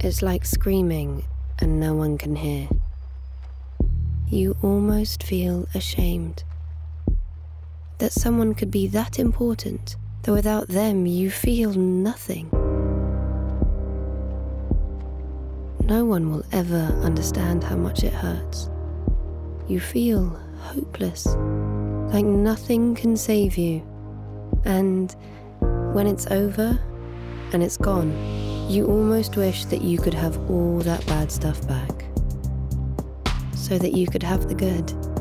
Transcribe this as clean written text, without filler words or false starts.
It's like screaming and no one can hear. You almost feel ashamed that someone could be that important, that without them you feel nothing. No one will ever understand how much it hurts. You feel hopeless, like nothing can save you. And when it's over and it's gone, you almost wish that you could have all that bad stuff back, so that you could have the good.